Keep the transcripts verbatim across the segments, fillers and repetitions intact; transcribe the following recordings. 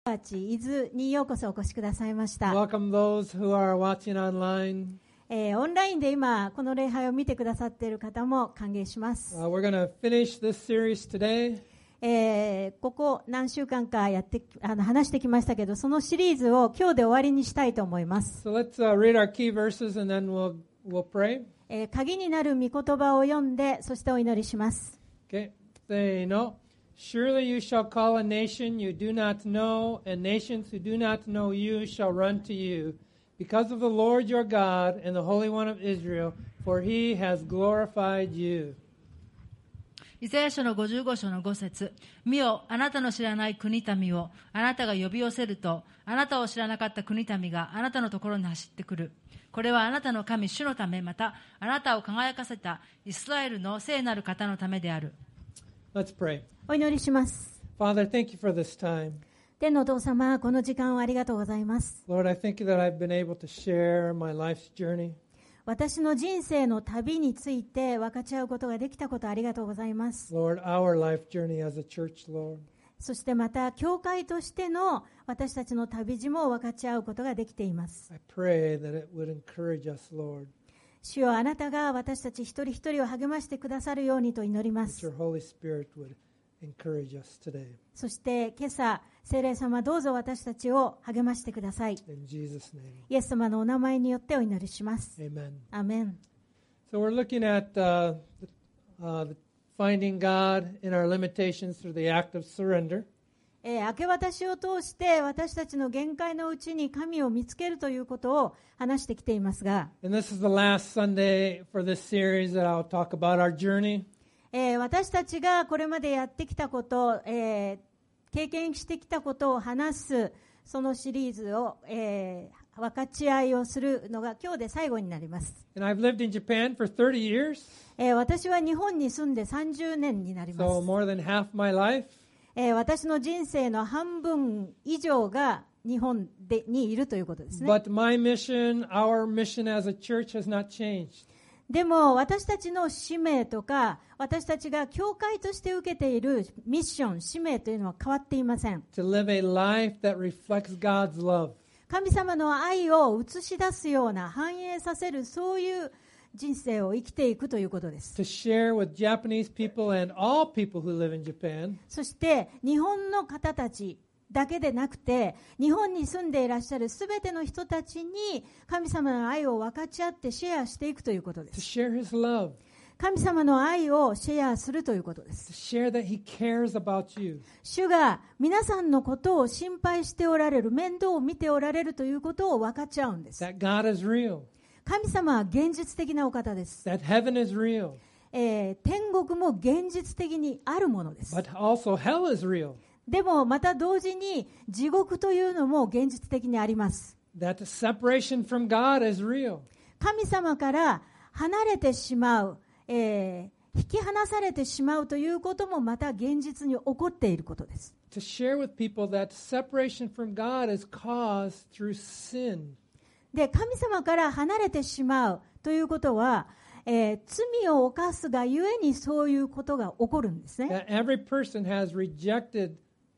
伊豆にようこそお越しくださいました。 Welcome those who are watching online. えー、オンラインで今この礼拝を見てくださっている方も歓迎します。 Uh, we're going to finish this series today. えー、ここ何週間かやってあの話してきましたけど、そのシリーズを今日で終わりにしたいと思います。 So let's、uh, read our key verses and then we'll we'll pray. えー、鍵になる御言葉を読んで、そしてお祈りします。 Okay. Say no. Surely you shall call a nation you do not know, and nations who do not know you shall run to you, because of the Lord your God and the Holy One of Israel, for he has glorified you. イザヤ書のごじゅうご章のご節。見よ、あなたの知らない国民をあなたが呼び寄せると、あなたを知らなかった国民があなたのところに走ってくる。これはあなたの神主のため、またあなたを輝かせたイスラエルの聖なる方のためである。 Let's pray. お祈りします。 Father, thank you for this time. 天のお父様、この時間をありがとうございます。 Lord, I thank you that I've been able to share my life's journey. 私の人生の旅について分かち合うことができたことありがとうございます。 Lord, our life journey as a church, Lord. そしてまた教会としての私たちの旅路も分かち合うことができています。 I pray that it would encourage us, Lord. 主よ、あなたが私たち一人一人を励ましてくださるようにと祈りま That す。 your Holy Spirit would encourage us today. そして今朝、聖霊様どうぞ私たちを励ましてください。 In Jesus' name. イエス様のお名前によってお祈りします。 Amen. アメン。 So we're looking at uh, the, uh, the finding God in our limitations through the act of surrender. えー、明け渡しを通して私たちの限界のうちに神を見つけるということを話してきていますが、 And this is the last Sunday for this series that I'll talk about our journey. えー、私たちがこれまでやってきたこと、えー、経験してきたことを話すそのシリーズを、えー、分かち合いをするのが今日で最後になります。 And I've lived in Japan for thirty years, えー、私は日本に住んでさんじゅうねんになります。 so more than half my life. えー、私の人生の半分以上が日本でにいるということですね。 But my mission, our mission as a church has not changed. でも私たちの使命とか私たちが教会として受けているミッション、使命というのは変わっていません。 To live a life that reflects God's love. 神様の愛を映し出すような、反映させるそういう人生を生きていくということです。 To share with Japanese people and all people who live in Japan. そして日本の方たちだけでなくて、日本に住んでいらっしゃるすべての人たちに神様の愛を分かち合ってシェアしていくということで To す。 share His love. 神様の愛をシェアするということで To す。 share that He cares about you. 主が皆さんのことを心配しておられる、面倒を見ておられるということを分かち合うんです。 That God is real. 神様は現実的なお方です。 That heaven is real. えー、天国も現実的にあるものです。 But also hell is real. でもまた同時に地獄というのも現実的にあります。 That separation from God is real. 神様から離れてしまう、えー、引き離されてしまうということもまた現実に起こっていることです。 To share with people that separation from God is caused through sin. で、神様から離れてしまうということは、えー、罪を犯すがゆえにそういうことが起こるんですね。 That every person has rejected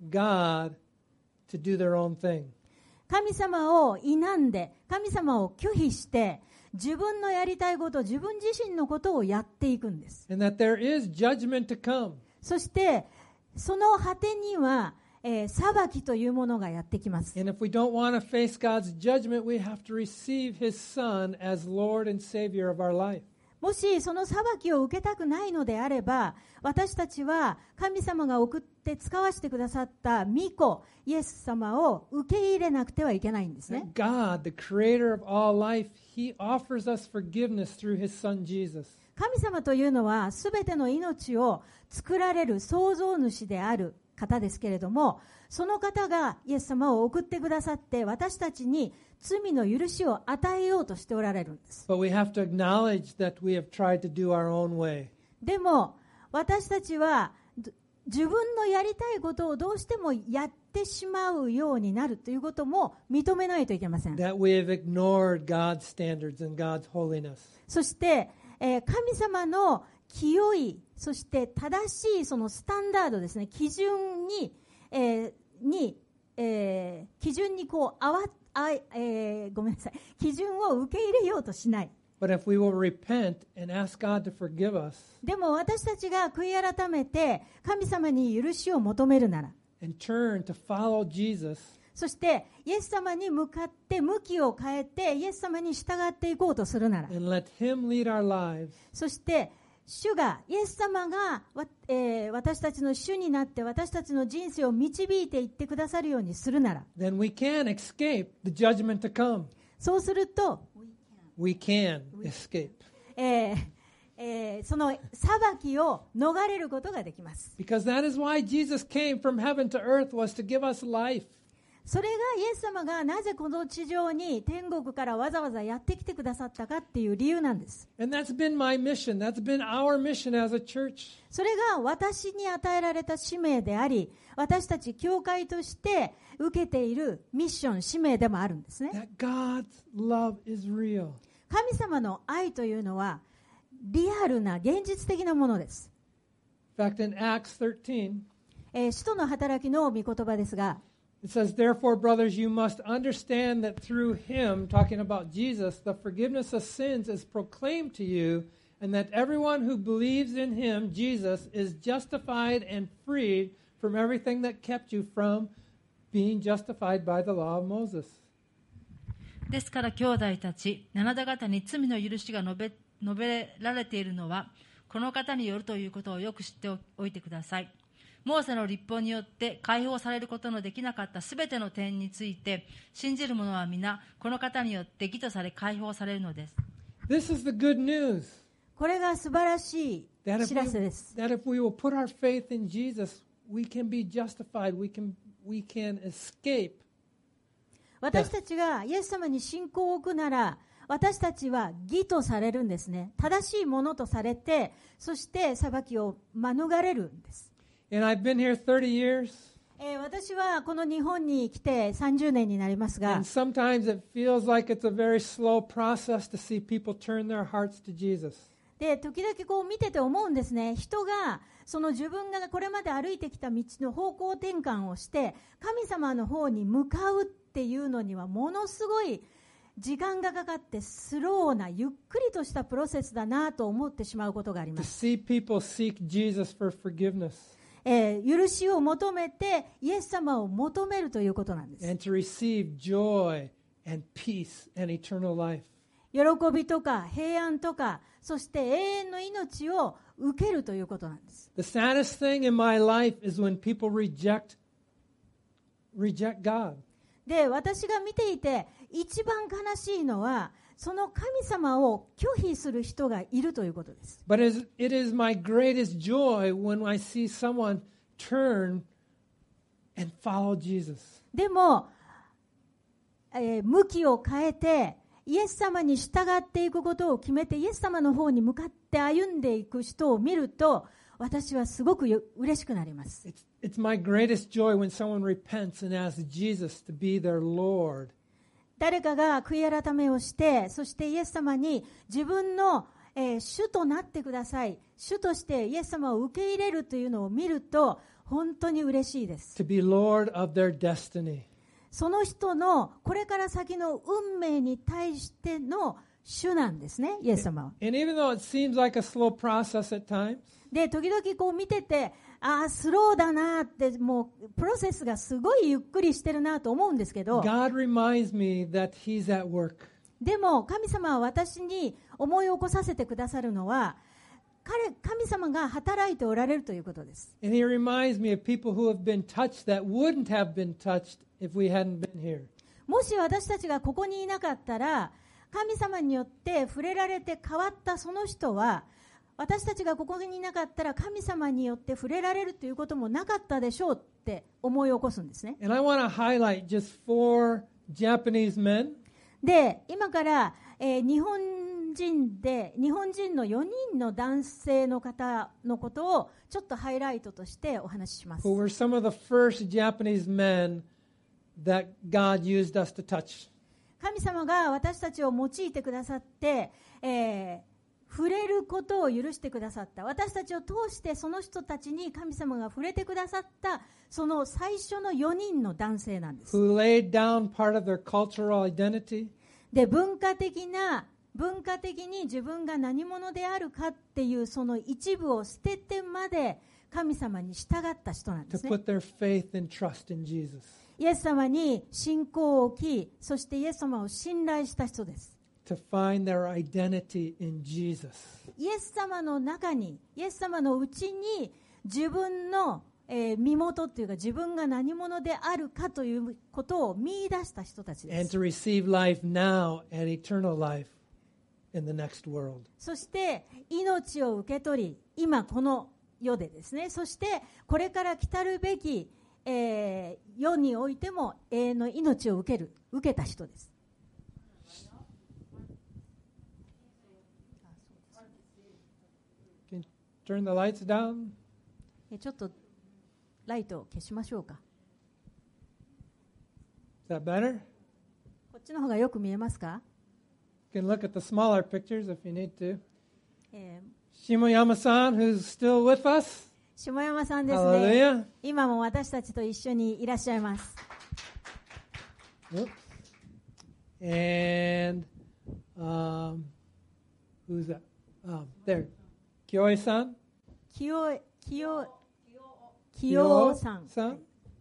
God to do their own thing. 神様を否んで、神様を拒否して、自分のやりたいこと、自分自身のことをやっていくんです。 And that there is judgment to come. そして、その果てには、えー、裁きというものがやってきます。 And if we don't want to face God's judgment, we have to receive His Son as Lord and Savior of our life. もしその裁きを受けたくないのであれば、私たちは神様が送って使わせてくださった御子、イエス様を受け入れなくてはいけないんですね。 God, the creator of all life, He offers us forgiveness through His Son Jesus. 神様というのはすべての命を作られる創造主である方ですけれども、その方がイエス様を送ってくださって私たちに罪の許しを与えようとしておられるんです。 But we have to acknowledge that we have tried to do our own way. でも私たちは自分のやりたいことをどうしてもやってしまうようになるということも認めないといけません。 That we have ignored God's standards and God's holiness. そして、えー、神様の清い、そして正しいそのスタンダードですね、基準に、えー、にえー基準にこうあわあ、えーごめんなさい、基準を受け入れようとしない。 But if we will repent and ask God to forgive us でも私たちが悔い改めて神様に許しを求めるなら、 and turn to follow Jesus, そしてイエス様に向かって向きを変えてイエス様に従っていこうとするなら、 and let Him lead our lives, そして主が、イエス様が、えー、私たちの主になって私たちの人生を導いていってくださるようにするなら、 then we can escape the judgment to come. そうすると、 We can escape. えーえーその裁きを逃れることができます。 Because that is why Jesus came from heaven to earth, was to give us life. それがイエス様がなぜこの地上に天国からわざわざやってきてくださったかっていう理由なんです。 And that's been my mission. That's been our mission as a church. それが私に与えられた使命であり、私たち教会として受けているミッション、使命でもあるんですね。 That God's love is real. 神様の愛というのはリアルな現実的なものです。 In fact, in Acts thirteen, えー使徒の働きの御言葉ですが、 it says, Therefore, brothers, you must understand that through him, talking about Jesus, the forgiveness of sins is proclaimed to you, and that everyone who believes in him, Jesus, is justified and freed from everything that kept you from being justified by the law of Moses. ですから兄弟たち、あなた方に罪の許しが述べ、述べられているのはこの方によるということをよく知っておいてください。モーセの律法によって解放されることのできなかったすべての点について信じる者は皆この方によって義とされ解放されるのです。 This is the good news. これが素晴らしい That if 知らせです。 we, that if we will put our faith in Jesus, we can be justified. We can, we can escape. 私たちがイエス様に信仰を置くなら、私たちは義とされるんですね。正しいものとされて、そして裁きを免れるんです。 And I've been here thirty years. えー私はこの日本に来てさんじゅうねんになりますが、 And sometimes it feels like it's a very slow process to see people turn their hearts to Jesus. で時々こう見てて思うんですね。人がその自分がこれまで歩いてきた道の方向転換をして神様の方に向かうっていうのにはものすごい時間がかかってスローなゆっくりとしたプロセスだなと思ってしまうことがあり To ます。 see people seek Jesus for forgiveness えー許しを求めてイエス様を求めるということなんです。 and to receive joy and peace and eternal life. 喜びとか平安とかそして永遠の命を受けるということなんです。 The saddest thing in my life is when people reject reject God. で私が見ていて一番悲しいのはその神様を拒否する人がいるということです。 But it is, it is my greatest joy when I see someone turn and follow Jesus. でも、えー向きを変えてイエス様に従っていくことを決めてイエス様の方に向かって歩んでいく人を見ると私はすごくよ嬉しくなります。 It's, it's my greatest joy when someone repents and asks Jesus to be their Lord. 誰かが悔い改めをしてそしてイエス様に自分の、えー主となってください、主としてイエス様を受け入れるというのを見ると本当に嬉しいです。 To be Lord of their destiny. その人のこれから先の運命に対しての主なんですね、イエス様は。 And even though it seems like a slow process at times, で時々こう見ててああスローだなってもうプロセスがすごいゆっくりしてるなと思うんですけど、 God reminds me that He's at work. でも神様は私に思い起こさせてくださるのは彼神様が働いておられるということです。 And He reminds me of people who have been touched that wouldn't have been touched if we hadn't been here. もし私たちがここにいなかったら神様によって触れられて変わったその人は私たちがここにいなかったら神様によって触れられるということもなかったでしょうって思い起こすんですね。 And I want to highlight just four Japanese men で今から、えー日本人で日本人のよにんの男性の方のことをちょっとハイライトとしてお話しします。 who were some of the first Japanese men that God used us to touch. 神様が私たちを用いてくださって、えー触れることを許してくださった。私たちを通してその人たちに神様が触れてくださったその最初のよにんの男性なんです。 who laid down part of their cultural identity, で、文化的な文化的に自分が何者であるかっていうその一部を捨ててまで神様に従った人なんで to すね。 put their faith and trust in Jesus. イエス様に信仰を置き、そしてイエス様を信頼した人です。 To find their identity in Jesus. イエス様の中に、イエス様のうちに自分の、えー身元というか自分が何者であるかということを見出した人たちで And す。 to receive life now and eternal life in the next world. そして命を受け取り、今この世でですね、そしてこれから来たるべき、えー世においても永遠の命を受ける、受けた人です。 Can you turn the lights down? えちょっとライトを消しましょうか。 Is that better? こっちの方がよく見えますか？ You can look at the smaller pictures if you need to. えー Shimoyama-san, who's still with us. 下山さんですね。 Hallelujah. 今も私たちと一緒にいらっしゃいます。 Whoops. And um, who's that? Um, there. Kyoe-san. 清清清さん。 San.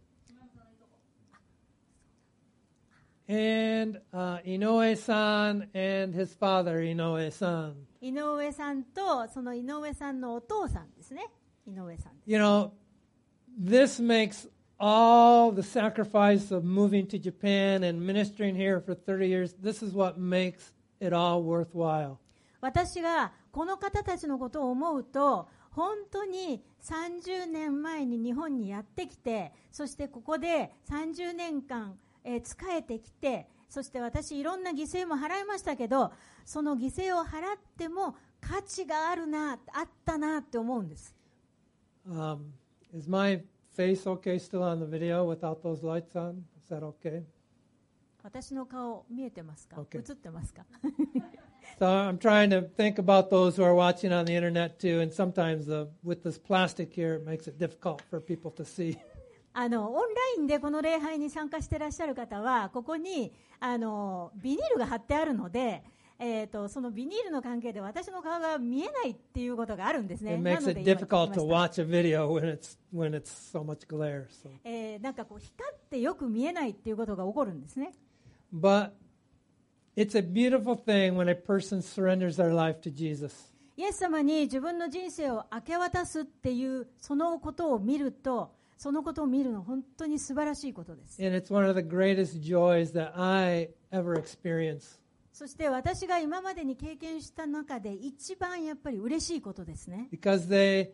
And uh, Inoue-san and his father, Inoue-san. 井上さんとその井上さんのお父さんですね。井上さん。 You know, this makes all the sacrifice of moving to Japan and ministering here for thirty years. This is what makes it all worthwhile. 私がこの方たちのことを思うと、本当にさんじゅうねんまえに日本にやってきて、そしてここでさんじゅうねんかん、えー、仕えてきて、そして私いろんな犠牲も払いましたけど、その犠牲を払っても価値があるな、あったなって思うんです。 Um, is my face okay still on the video without those lights on? Is that okay? 私の顔見えてますか？ Okay. 映ってますか？ So I'm trying to think about those who are watching on the internet too, and sometimes uh, with this plastic here, it makes it difficult for people to see. あのオンラインでこの礼拝に参加していらっしゃる方はここにあのビニールが貼ってあるので、えー、とそのビニールの関係で私の顔が見えないっていうことがあるんですね。 It な makes の it で今聞き difficult ま to した。 watch a video when it's when it's so much glare. So. えーなんかこう光ってよく見えないっていうことが起こるんですね。 But it's a beautiful thing when a person surrenders their life to Jesus. イエス様に自分の人生を明け渡すっていうそのことを見ると、そのことを見るのは本当に素晴らしいことです。 And it's one of the greatest joys that I ever experienced. そして私が今までに経験した中で一番やっぱり嬉しいことですね。 Because they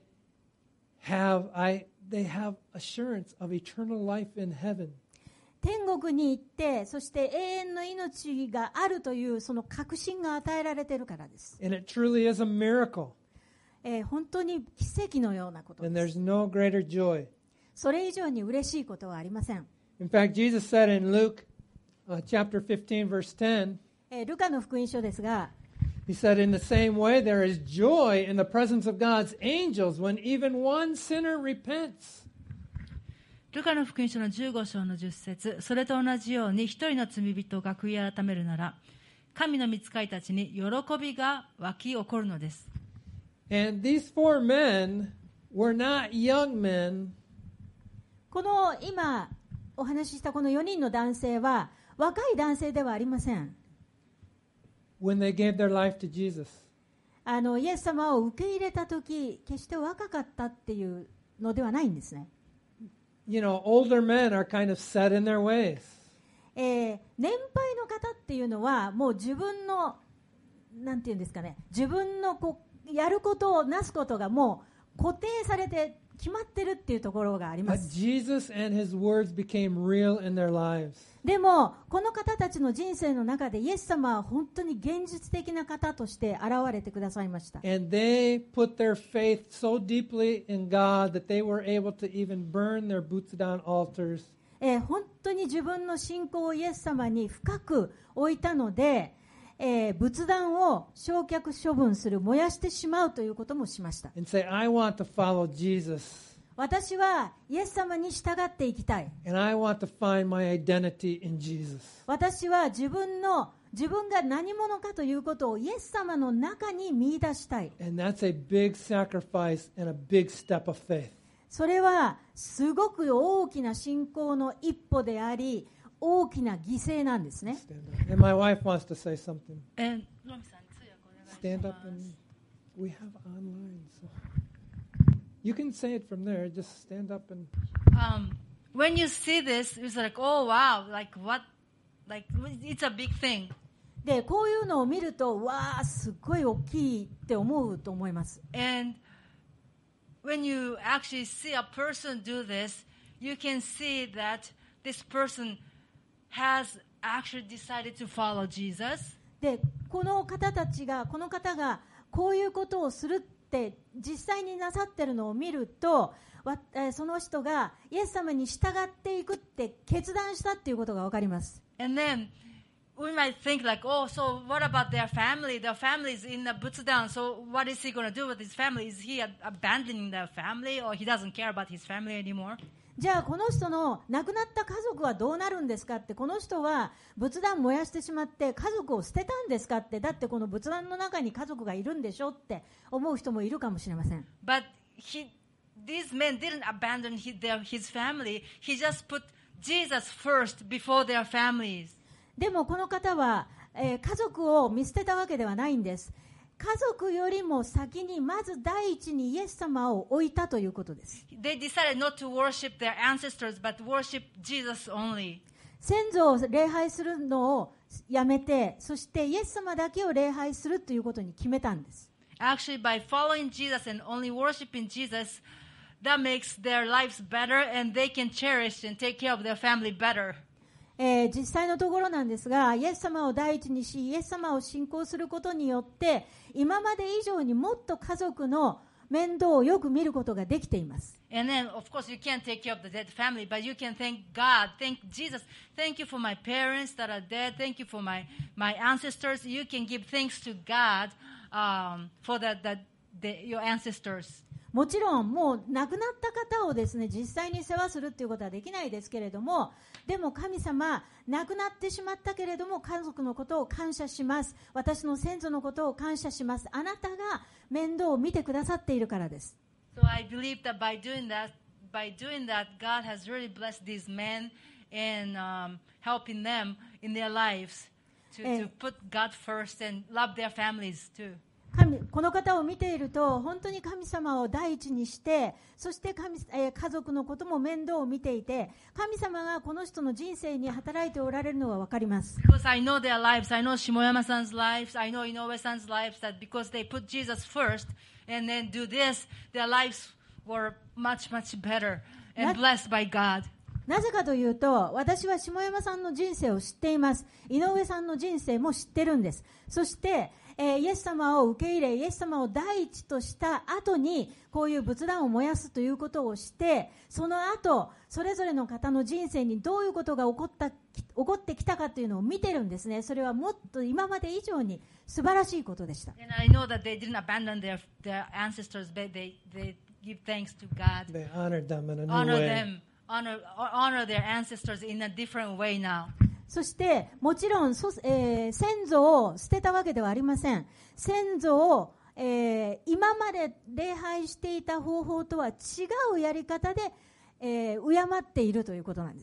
have I they have assurance of eternal life in heaven. 天国に行って、そして永遠の命があるというその確信が与えられているからです。 And it truly is a miracle. えー本当に奇跡のようなこと And で there's す。 no greater joy. それ以上に嬉しいことはありません。 In fact, Jesus said in Luke uh, chapter fifteen, verse ten, えールカの福音書ですが、 he said, in the same way, there is joy in the presence of God's angels when even one sinner repents. ルカの福音書のじゅうご章のじゅっ節、それと同じように一人の罪人が悔い改めるなら、神の御使いたちに喜びが湧き起こるのです。 And these four men were not young men. この今お話ししたこのよにんの男性は若い男性ではありません。 when they gave their life to Jesus. あのイエス様を受け入れたとき、決して若かったっていうのではないんですね。 You know, older men are kind of set in their ways. えー年配の方っていうのはもう自分のなんていうんですかね、自分のこうやることをなすことがもう固定されて決まってるっていうところがありま But す。 Jesus and his words became real in their lives. でもこの方たちの人生の中でイエス様は本当に現実的な方として現れてくださいました。 And they put their faith so deeply in God that they were able to even burn their boots down altars. えー本当に自分の信仰をイエス様に深く置いたので、 えー仏壇を焼却処分する、燃やしてしまうということもしました。 and say, I want to follow Jesus, 私はイエス様に従っていきたい。 and I want to find my identity in Jesus. 私は自分の自分が何者かということをイエス様の中に見出したい。 And that's a big sacrifice and a big step of faith. それはすごく大きな信仰の一歩であり、大きな犠牲なんですね。 Stand up. And my wife wants to say something. えロミさん、通訳お願いします。 Stand up and we have online. So you can say it from there. Just stand up and Um, when you see this, it's like, oh wow, like what, like it's a big thing. で、こういうのを見ると、わあ、すっごい大きいって思うと思います。 And when you actually see a person do this, you can see that this person has actually decided to follow Jesus. で、この方たちが、この方がこういうことをするって実際になさってるのを見ると、わえーその人がイエス様に従っていくって決断したっていうことが分かります。 And then we might think like, oh, so what about their family? Their family is in the Butsudan, so what is he going to do with his family? Is he ab- abandoning their family, or he doesn't care about his family anymore? じゃあこの人の亡くなった家族はどうなるんですかって、この人は仏壇燃やしてしまって家族を捨てたんですかって、だってこの仏壇の中に家族がいるんでしょって思う人もいるかもしれません。 But he, these men didn't abandon his, their, his family. He just put Jesus first before their families. でもこの方は、えー家族を見捨てたわけではないんです。家族よりも先にまず第一にイエス様を置いたということです。 They decided not to worship their ancestors, but worship Jesus only. 先祖を礼拝するのをやめて、そしてイエス様だけを礼拝するということに決めたんです。 Actually, by following Jesus and only worshiping Jesus, that makes their lives better, and they can cherish and take care of their family better. えー実際のところなんですが、イエス様を第一にし、イエス様を信仰することによって、今まで以上にもっと家族の面倒をよく見ることができています。 And then, of course, you can't take care of the dead family, but you can thank God, thank Jesus, thank you for my parents that are dead, thank you for my, my ancestors. You can give thanks to God um, for the, the, the, your ancestors. もちろんもう亡くなった方をですね、実際に世話するっていうことはできないですけれども、でも神様、亡くなってしまったけれども家族のことを感謝します。私の先祖のことを感謝します。あなたが面倒を見てくださっているからです。 So I believe that by doing that, by doing that, God has really blessed these men and um, helping them in their lives to, Eh. to put God first and love their families too. 神この方を見ていると本当に神様を第一にして、そして神、えー家族のことも面倒を見ていて、神様がこの人の人生に働いておられるのは分かります。 Because I know their lives, I know Shimoyama-san's lives, I know Inoue-san's lives, that because they put Jesus first and then do this, their lives were much, much better and That- blessed by God. なぜかというと、私は下山さんの人生を知っています。井上さんの人生も知ってるんです。そして、えーイエス様を受け入れ、イエス様を第一とした後に、こういう仏壇を燃やすということをして、その後、それぞれの方の人生にどういうことが起こった、起こってきたかというのを見てるんですね。それはもっと今まで以上に素晴らしいことでした。 And I know that they didn't abandon their, their ancestors, but they, they give thanks to God. they honored them in a new Honor way. them, honor, honor their ancestors in a different way now. そしてもちろん、そえー先祖を捨てたわけではありません。先祖を、えー今まで礼拝していた方法とは違うやり方で、えー敬っているということなんです。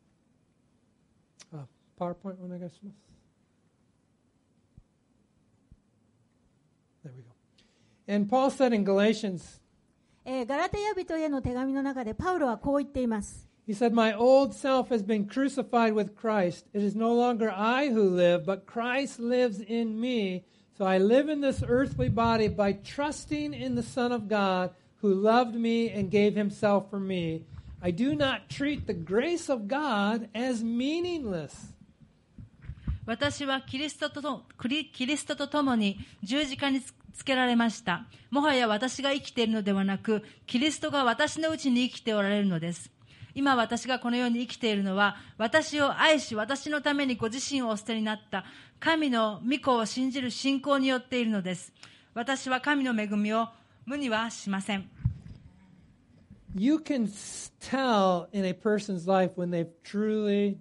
Uh, PowerPoint お願いします。There we go. And Paul said in Galatians, えーガラテヤ人への手紙の中でパウロはこう言っています。 he said, My old self has been crucified with Christ. It is no longer I who live, but Christ lives in me. So I live in this earthly body by trusting in the Son of God who loved me and gave himself for me. I do not treat the grace of God as meaningless. 私はキリストととクリキリストと共に十字架につつけられました。もはや私が生きているのではなく、キリストが私のうちに生きておられるのです。 今私がこの世に生きているのは、私を愛し、私のためにご自身をお捨てになった神の御子を信じる信仰によっているのです。私は神の恵みを無にはしません。 You can tell in a person's life when they've truly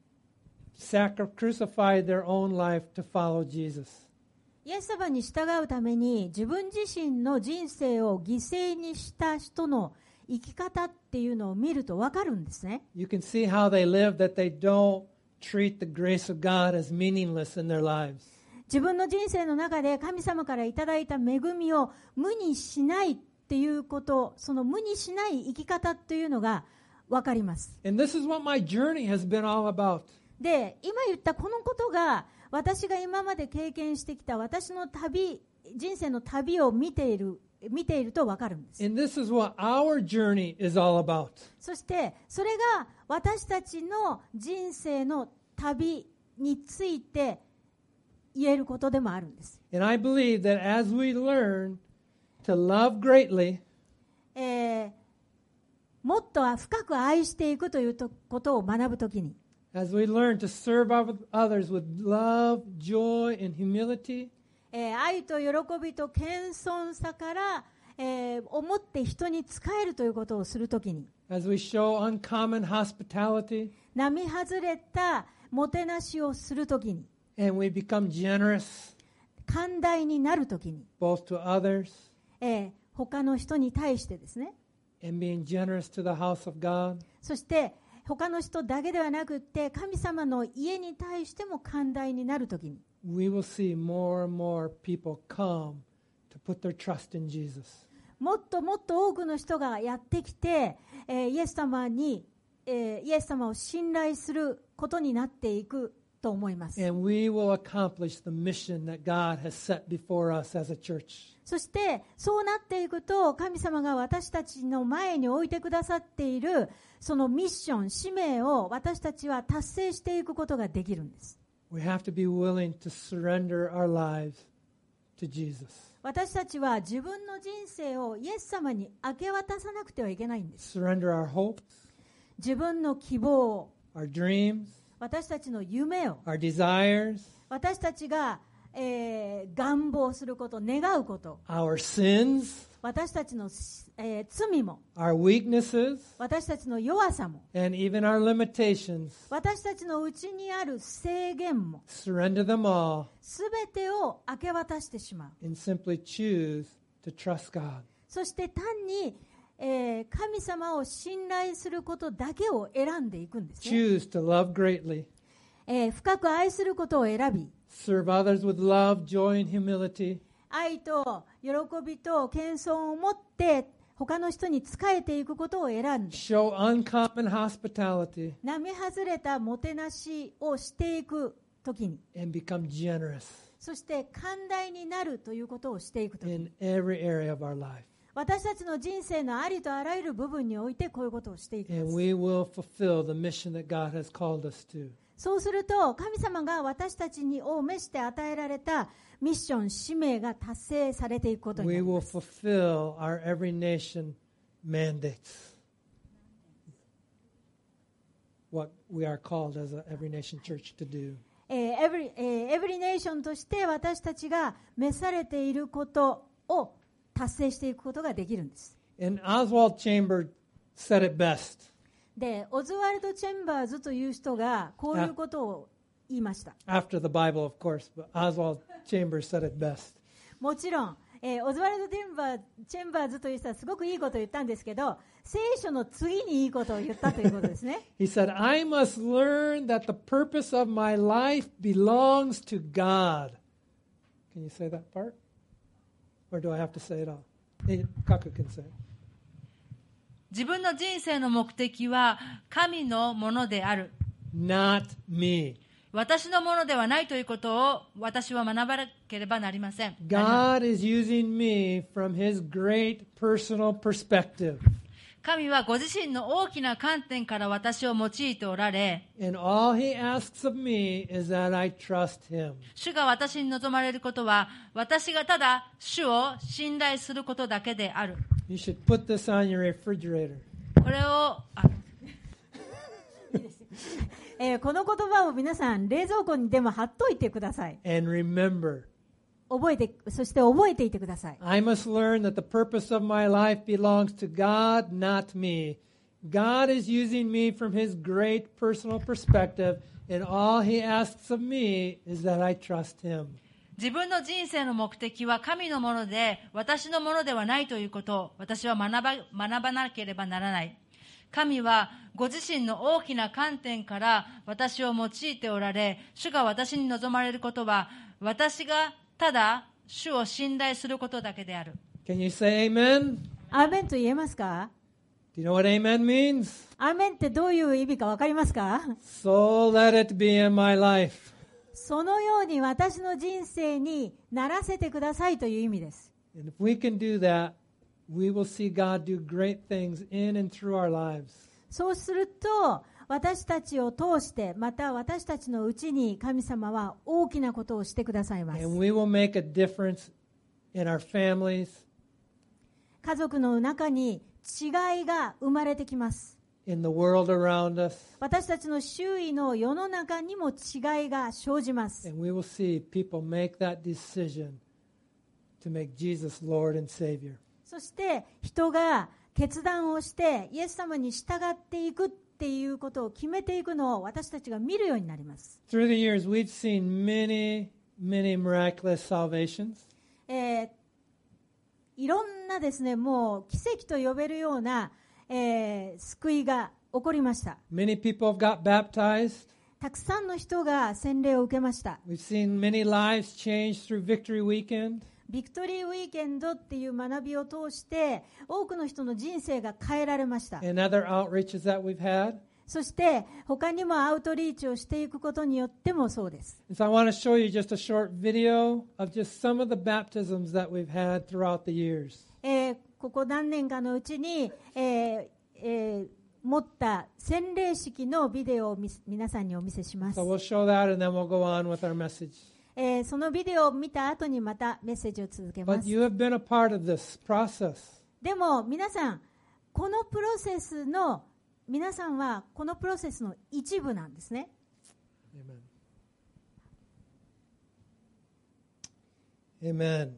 sacri- crucified their own life to follow Jesus. イエス様に従うために自分自身の人生を犠牲にした人の生き方っていうのを見ると分かるんですね。 You can see how they live, that they don't treat the grace of God as meaningless in their lives. 自分の人生の中で神様からいただいた恵みを無にしないっていうこと、その無にしない生き方というのが分かります。 And this is what my journey has been all about. で、今言ったこのことが私が今まで経験してきた私の旅、人生の旅を見ている、見ていると分かるんです。 And this is what our journey is all about. そしてそれが私たちの人生の旅について言えることでもあるんです。 And I believe that as we learn to love greatly, えー、もっと深く愛していくということを学ぶときに、 as we learn to serve others with love, joy, and humility, えー、愛と喜びと謙遜さから、えー、思って人に仕えるということをするときに、 as we show uncommon hospitality, 並外れたもてなしをするときに、 and we become generous 寛大になるときに、 both to others えー、他の人に対してですね、 and being generous to the house of God, そして他の人だけではなくって神様の家に対しても寛大になるときに、 we will see more and more people come to put their trust in Jesus. もっともっと多くの人がやってきて、えー、イエス様に、えー、イエス様を信頼することになっていくと思います。 And we will accomplish the mission that God has set before us as a church. そしてそうなっていくと神様が私たちの前に置いてくださっているそのミッション、使命を私たちは達成していくことができるんです。 We have to be willing to surrender our lives to Jesus. 私たちは自分の人生をイエス様に明け渡さなくてはいけないんです。 Surrender our hopes, 自分の希望を、 our dreams, 私たちの夢を、 our desires, 私たちが、えー、願望すること、願うこと、 our sins, 私たちの、えー、罪も、 our weaknesses, 私たちの弱さも、 and even our limitations. 私たちのうちにある制限も、 Surrender them all すべてを明け渡してしまう。 and simply choose to trust God. そして単に、えー、神様を信頼することだけを選んでいくんですね。 Choose to love greatly. えー、深く愛することを選び、 Serve others with love, joy, and humility. 愛と喜びと謙遜を持って他の人に仕えていくことを選んで、 Show uncommon hospitality 並外れたもてなしをしていくときに、 and become generous そして寛大になるということをしていくときに、 in every area of our life. 私たちの人生のありとあらゆる部分においてこういうことをしていきま And す。 we will fulfill the mission that God has called us to. そうすると神様が私たちにを召して与えられたミッション、使命が達成されていくことにな We り will ます。 fulfill our every nation mandates. What we are called as a every nation church to do. えー、エブリ、えー、エブリネーションとして私たちが召されていることを達成していくことができるんです。 And Oswald Chambers said it best. で、オズワルド・チェンバーズという人がこういうことを言いました。 After the Bible, of course, but Oswald Chambers said it best. もちろん、えー、オズワルド・チェンバー、チェンバーズという人はすごくいいことを言ったんですけど、聖書の次にいいことを言ったということですね。 He said, I must learn that the purpose of my life belongs to God. Can you say that part? Or do I have to say it all? Hey, Kaku can say it. 自分の人生の目的は神のものである。 Not me. 私のものではないということを私は学ばなければなりません。 God is using me from His great personal perspective. 神はご自身の大きな観点から私を用いておられ、 And all He asks of me is that I trust Him. 主が私に望まれることは、私がただ主を信頼することだけである。 You should put this on your refrigerator. これを、あえーこの言葉を皆さん冷蔵庫にでも貼っといてください。 And remember, 覚えて、そして覚えていてください。 I must learn that the purpose of my life belongs to God, not me. God is using me from His great personal perspective, and all He asks of me is that I trust Him. 自分の人生の目的は神のもので、私のものではないということを私は学ば、学ばなければならない。神はご自身の大きな観点から私を用いておられ、主が私に望まれることは、私がただ主を信頼することだけである。 Can you say amen? アーメンと言えますか？ Do you know what amen means? アーメンってどういう意味かわかりますか？ So let it be in my life. そのように私の人生にならせてくださいという意味です。 And if we can do that, we will see God do great things in and through our lives. そうすると私たちを通してまた私たちのうちに神様は大きなことをしてくださいます。 And we will make a difference in our families, 家族の中に違いが生まれてきます。 in the world around us, 私たちの周囲の世の中にも違いが生じます。 and we will see people make that decision to make Jesus Lord and Savior. そして人が決断をしてイエス様に従っていくっていうことを決めていくのを私たちが見るようになります。 Through the years, we've seen many, many miraculous salvations. えーいろんなですね、もう奇跡と呼べるような、えー救いが起こりました。 Many people have got baptized. たくさんの人が洗礼を受けました。 We've seen many lives changed through Victory Weekend. ビクトリーウィーケンドっていう学びを通して多くの人の人生が変えられました。 And other outreaches that we've had. そして他にもアウトリーチをしていくことによってもそうです。 And so I want to show you just a short video of just some of the baptisms that we've had throughout the years. えーここ何年かのうちに、えーえー持った洗礼式のビデオをみ皆さんにお見せします。 So we'll show that and then we'll go on with our message. えーそのビデオを見た後にまたメッセージを続けま But す。 you have been a part of this process. でも皆さん、このプロセスの皆さんはこのプロセスの一部なんですね。 Amen. Amen.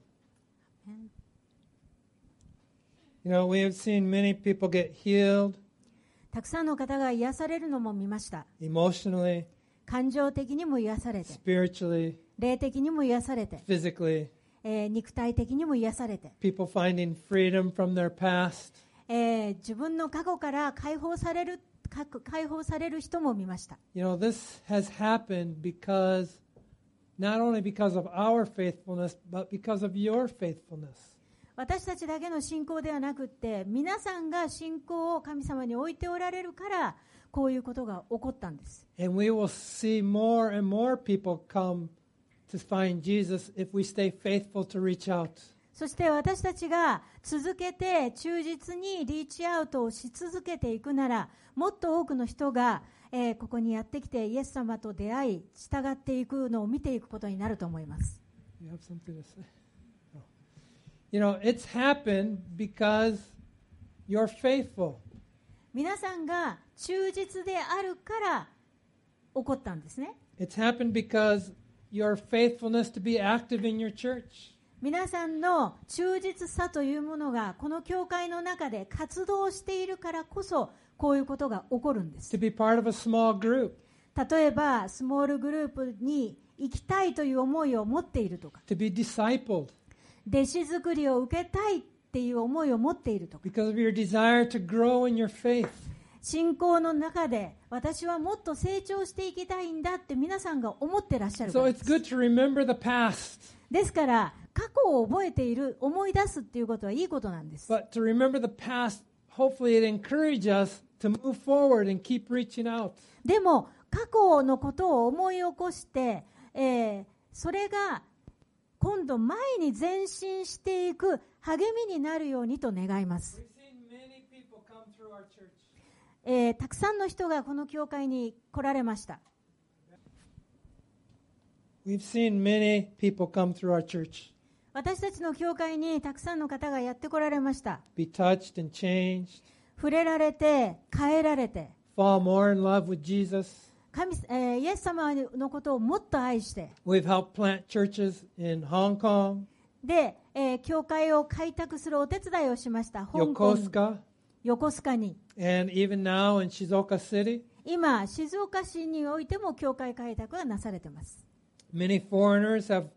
You know, we have seen many people get healed たくさんの方が癒されるのも見ました。 emotionally, 感情的にも癒されて、 spiritually, 霊的にも癒されて、 physically. えー肉体的にも癒されて、 People finding freedom from their past. えー自分の過去から解放されるか解放される人も見ました。 You know, this has happened because, not only because of our faithfulness, but because of your faithfulness. 私たちだけの信仰ではなくって皆さんが信仰を神様に置いておられるからこういうことが起こったんです。 And we will see more and more people come to find Jesus if we stay faithful to reach out. そして私たちが続けて忠実にリーチアウトをし続けていくならもっと多くの人が、えーここにやってきてイエス様と出会い従っていくのを見ていくことになると思います。 You have something to say? No. You know, it's happened because you're faithful. 皆さんが忠実であるから起こったんですね。 It's happened because your faithfulness to be active in your church. 皆さんの忠実さというものがこの教会の中で活動しているからこそこういうことが起こるんです。 To be part of a small group. 例えばスモールグループに行きたいという思いを持っているとか、 To be discipled. 弟子作りを受けたいっていう思いを持っているとか、 Because of your desire to grow in your faith. 信仰の中で私はもっと成長していきたいんだって皆さんが思ってらっしゃるか So ら it's good to remember the past. ですから過去を覚えている、思い出すっていうことはいいことなんです。 But to remember the past, hopefully it encourages us to move forward and keep reaching out. でも過去のことを思い起こして、えーそれが今度前に前進していく励みになるようにと願います。 We've seen many people come through our church. えーたくさんの人がこの教会に来られました。 We've seen many people come through our church, 私たちの教会にたくさんの方がやって来られました。 be touched and changed, 触れられて変えられて、 fall more in love with Jesus. 神、えーイエス様のことをもっと愛して、 We've helped plant churches in Hong Kong, で、えー教会を開拓するお手伝いをしました。香港、 Yokosuka, 横須賀に。 and even now in Shizuoka City. 今、静岡市においても教会開拓がなされています。 Many foreigners have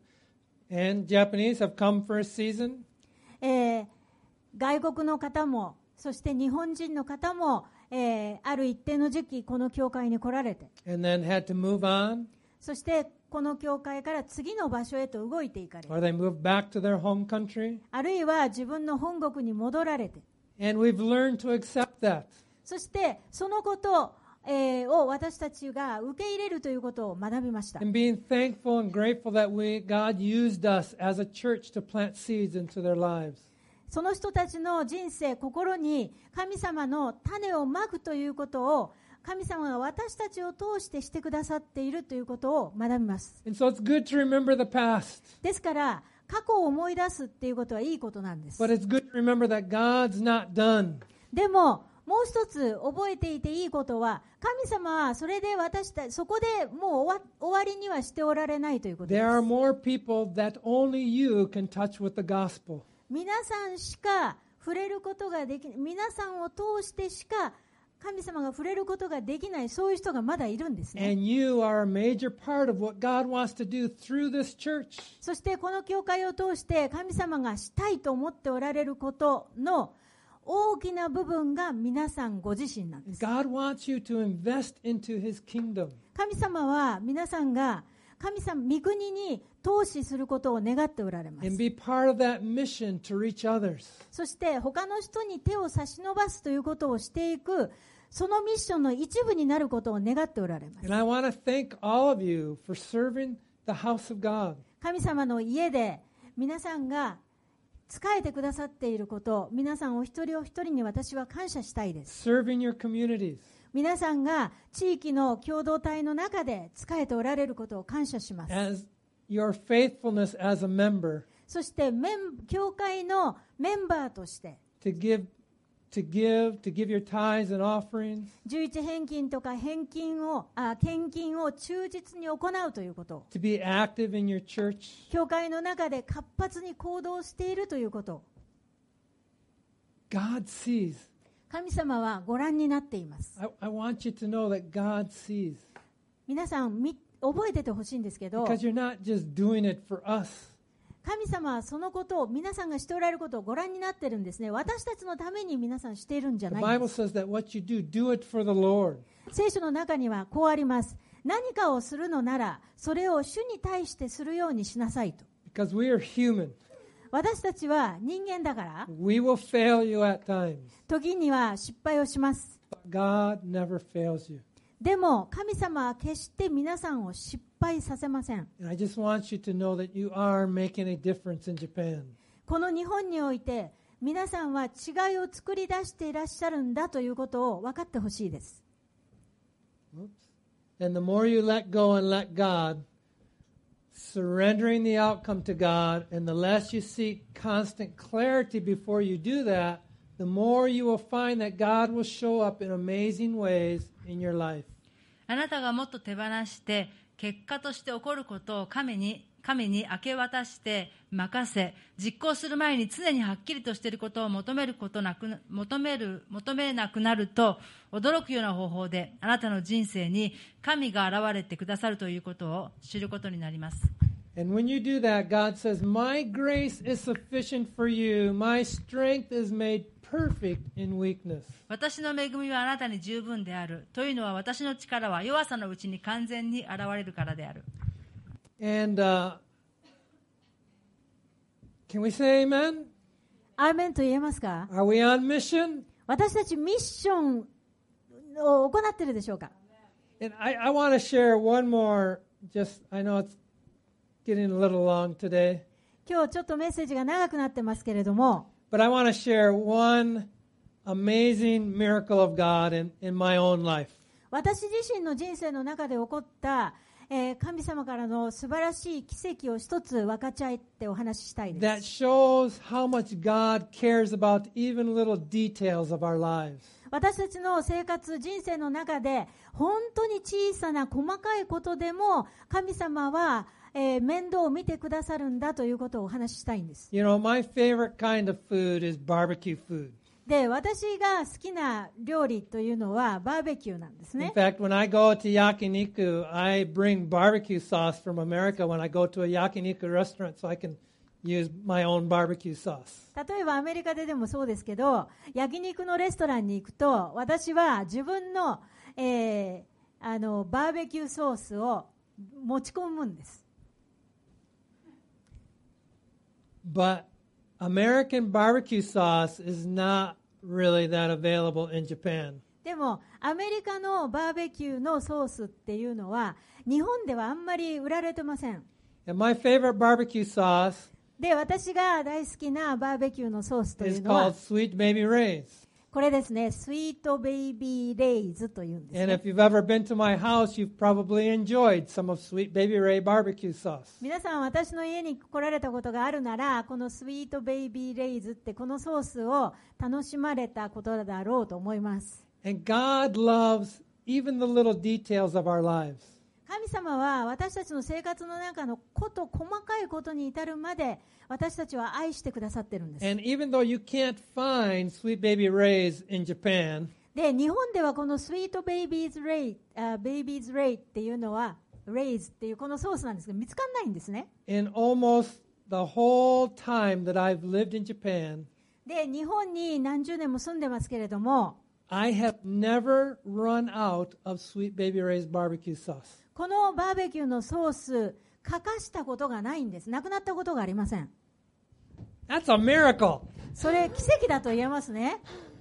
and Japanese have come for a season. えー外国の方も、そして日本人の方も、えーある一定の時期、この教会に来られて、 and then had to move on, そしてこの教会から次の場所へと動いていかれ、 or they moved back to their home country. あるいは自分の本国に戻られて、 And we've learned to accept that. そしてそのことえーを私たちが受け入れるということを学びました。 And being thankful and grateful that we, God used us as a church to plant seeds into their lives. その人たちの人生、心に神様の種をまくということを、神様が私たちを通してしてくださっているということを学びます。 And so it's good to remember the past. ですから過去を思い出すっていうことはいいことなんです。 But it's good to remember that God's not done. でももう一つ覚えていていいことは、神様はそれで私たち、そこでもう終わ、終わりにはしておられないということで There are す。 more people that only you can touch with the gospel. 皆さんしか触れることができない、皆さんを通してしか神様が触れることができない、そういう人がまだいるんですね。 And you are a major part of what God wants to do through this church. そしてこの教会を通して神様がしたいと思っておられることの大きな部分が皆さんご自身なんです。 God wants you to invest into His kingdom. 神様は皆さんが神様、御国に投資することを願っておられます。 And be part of that mission to reach others. そして他の人に手を差し伸ばすということをしていく、そのミッションの一部になることを願っておられます。 And I want to thank all of you for serving the house of God. 神様の家で皆さんが仕えてくださっていること、皆さんお一人お一人に私は感謝したいです。 Serving your communities. 皆さんが地域の共同体の中で仕えておられることを感謝します。 As your faithfulness as a member そしてメン教会のメンバーとして to give to give to give your tithes and offerings. 十一返金とか返金をあ献金を忠実に行うということ、 To be active in your church. 教会の中で活発に行動しているということ、 God sees. 神様はご覧になっています。 I, I want you to know that God sees. 皆さんみ覚えててほしいんですけど、 Because you're not just doing it for us. 神様はそのことを、皆さんがしておられることをご覧になってるんですね。私たちのために皆さんしているんじゃ The ないんで Bible す。 says that what you do, do it for the Lord. 聖書の中にはこうあります。何かをするのならそれを主に対してするようにしなさいと。 Because we are human. 私たちは人間だから We will fail you at times. 時には失敗をします。 But God never fails you. でも神様は決して皆さんを失敗させません。 And I just want you to know that you are making a difference in Japan. この日本において皆さんは違いを作り出していらっしゃるんだということを分かってほしいです。 Oops. And the more you let go and let God, surrendering the outcome to God, and the less you seek constant clarity before you do that, the more you will find that God will show up in amazing ways in your life. あなたがもっと手放して結果として起こることを神に神に明け渡して任せ、実行する前に常にはっきりとしていることを求めることなく求める求めなくなると、驚くような方法であなたの人生に神が現れてくださるということを知ることになります。 And when you do that, God says, My grace is sufficient for you. My strength is made perfect in weakness. 私の恵みはあなたに十分である。というのは、私の力は弱さのうちに完全に現れるからである。 And uh, can we say amen? アーメンと言えますか？ Are we on mission? 私たちミッションを行っているでしょうか？ And I, I want to share one more, just, I know it's getting a little long today, 今日ちょっとメッセージが長くなってますけれども、 but I want to share one amazing miracle of God in, in my own life. 私自身の人生の中で起こった、えー神様からの素晴らしい奇跡を一つ分かち合ってお話ししたいで That す。 shows how much God cares about even little details of our lives. 私たちの生活、人生の中で本当に小さな細かいことでも神様は、えー、面倒を見てくださるんだということをお話ししたいんです。 You know, my favorite kind of food is barbecue food. で、私が好きな料理というのはバーベキューなんですね。 In fact, when I go to yakiniku, I bring barbecue sauce from America when I go to a yakiniku restaurant so I can use my own barbecue sauce. 例えばアメリカででもそうですけど、焼肉のレストランに行くと私は自分の、えー、あのバーベキューソースを持ち込むんです。 But American barbecue sauce is not really that available in Japan. でもアメリカのバーベキューのソースっていうのは日本ではあんまり売られてません。 And my favorite barbecue sauce で、私が大好きなバーベキューのソースとい is うのは called Sweet Baby Ray's. これですね、スイートベイビーレイズというんです、 And ね。 if you've ever been to my house, you've probably enjoyed some of Sweet Baby Ray barbecue sauce. 皆さん私の家に来られたことがあるなら、このスイートベイビーレイズってこのソースを楽しまれたことだろうと思います。 And God loves even the little details of our lives. 神様は私たちの生活の中のこと細かいことに至るまで私たちは愛してくださってるんです。 And even though you can't find Sweet Baby Ray's in Japan, で、日本ではこのスイートベイビーズレイ、あ、ベイビーズレイっていうのはレイズっていうこのソースなんですけど見つかんないんですね。 in almost the whole time that I've lived in Japan, で、日本に何十年も住んでますけれども、 I have never run out of Sweet Baby Ray's barbecue sauce. このバーベキューのソース欠かしたことがないんです。なくなったことがありません。 That's a miracle. それ奇跡だと言えますね。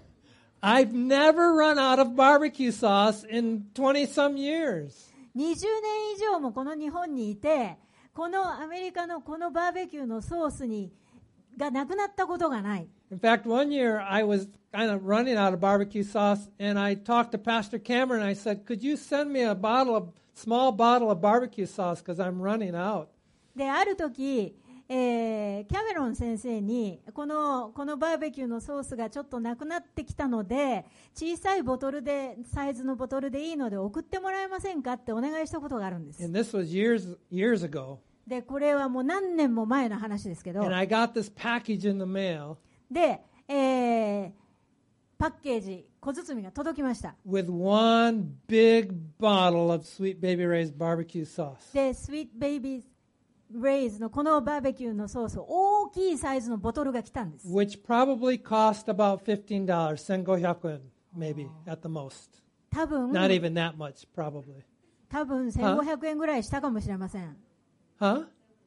I've never run out of barbecue sauce in twenty some years. にじゅうねん以上もこの日本にいて、このアメリカのこのバーベキューのソースにがなくなったことがない。 In fact, one year I was kind of running out of barbecue sauce, and I talked to Pastor Cameron. I said, "Could you send me a bottle of small bottle of barbecue sauce because I'm running out." で、ある時、えー、キャメロン先生にこのこのバーベキューのソースがちょっとなくなってきたので、小さいボトルでサイズのボトルでいいので送ってもらえませんかってお願いしたことがあるんです。 And this was years years ago. で、これはもう何年も前の話ですけど、 And I got this package in the mail で、えー、パッケージ小包が届きました。 with one big bottle of Sweet Baby Ray's barbecue sauce. で、スイートベイビーレイズのこのバーベキューのソース、大きいサイズのボトルが来たんです。 Which probably cost about fifteen dollars, fifteen hundred yen, maybe at the most. 多分 Not even that much, probably. 多分せんごひゃくえんぐらいしたかもしれません。 Huh?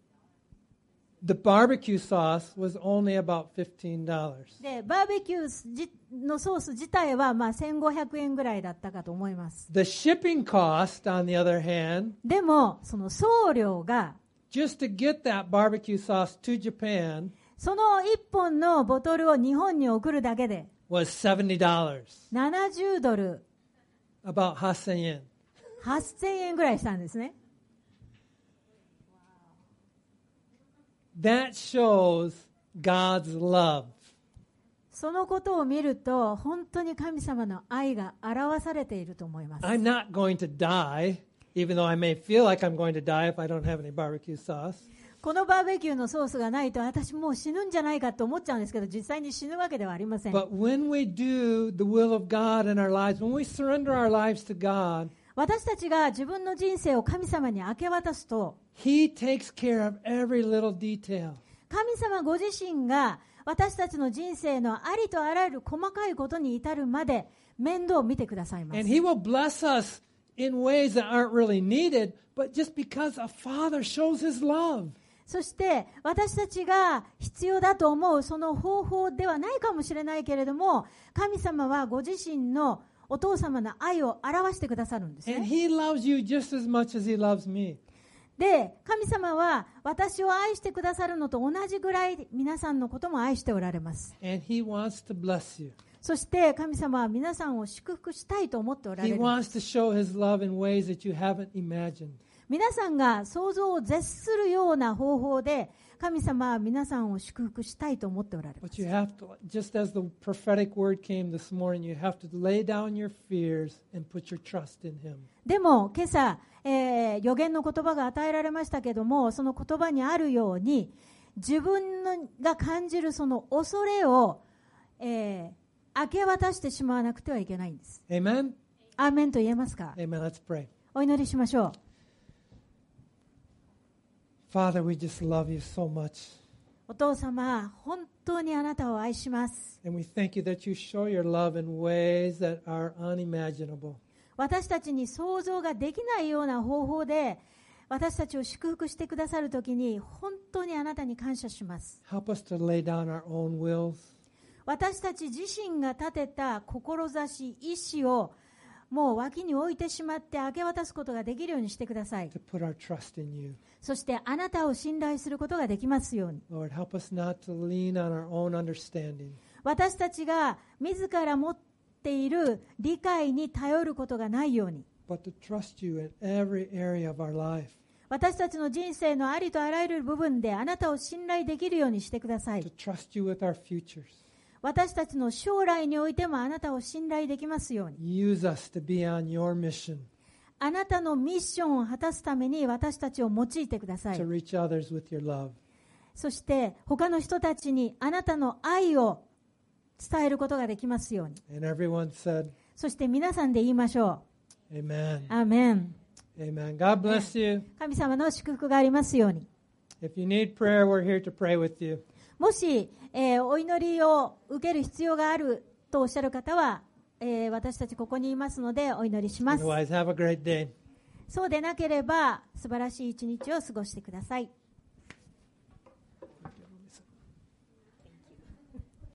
The barbecue sauce was only about fifteen dollars. で、バーベキューのソース自体はまあせんごひゃくえんぐらいだったかと思います。 The shipping cost, on the other hand, でも、その送料が、 just to get that barbecue sauce to Japan そのいっぽんのボトルを日本に送るだけで、 was seventy dollars, ななじゅうドル、 about eight thousand yen. はっせんえんぐらいしたんですね。 That shows God's love. そのことを見ると、本当に神様の愛が表されていると思います。 I'm not going to die, even though I may feel like I'm going to die if I don't have any barbecue sauce. このバーベキューのソースがないと私もう死ぬんじゃないかと思っちゃうんですけど、実際に死ぬわけではありません。 But when we do the will of God in our lives, when we surrender our lives to God, 私たちが自分の人生を神様に明け渡すと、 He takes care of every little detail. 神様ご自身が私たちの人生のありとあらゆる細かいことに至るまで面倒を見てくださいます。 And He will bless us in ways that aren't really needed, but just because a father shows his love. そして私たちが必要だと思うその方法ではないかもしれないけれども、神様はご自身のお父様の愛を表してくださるんですね。 And He loves you just as much as He loves me. で、神様は私を愛してくださるのと同じぐらい皆さんのことも愛しておられます。 And He wants to bless you. そして神様は皆さんを祝福したいと思っておられ He る。 wants to show His love in ways that you haven't imagined. 皆さんが想像を絶するような方法で神様は皆さんを祝福したいと思っておられま But す。 you have to, just as the prophetic word came this morning, you have to lay down your fears and put your trust in Him. でも今朝、えー予言の言葉が与えられましたけども、その言葉にあるように自分のが感じるその恐れを、えー明け渡してしまわなくてはいけないんです。 Amen? アーメンと言えますか？ Amen. Let's pray. お祈りしましょう。 Father, we just love you so much. お父様、本当にあなたを愛します。 And we thank you that you show your love in ways that are unimaginable. 私たちに想像ができないような方法で私たちを祝福してくださるときに本当にあなたに感謝します。 Help us to lay down our own wills. 私たち自身が立てた志、意志をもう脇に置いてしまって明け渡すことができるようにしてください。 to put our trust in you. そしてあなたを信頼することができますように。 Lord, help us not to lean on our own understanding, 私たちが自ら持っている理解に頼ることがないように。 but to trust you in every area of our life, 私たちの人生のありとあらゆる部分であなたを信頼できるようにしてください。 to trust you with our futures. 私たちの将来においてもあなたを信頼できますように。 Use us to be on your mission あなたのミッションを果たすために私たちを用いてくださ to い。 reach others with your love. そして他の人たちにあなたの愛を伝えることができますように。 And everyone said, そして皆さんで言いましょ Amen. う。アーメン。 Amen. God bless you. 神様の祝福がありますように。 If you need prayer, we're here to pray with you. もし、えーお祈りを受ける必要があるとおっしゃる方は、えー私たちここにいますのでお祈りします。 Otherwise, have a great day. そうでなければ素晴らしい一日を過ごしてください。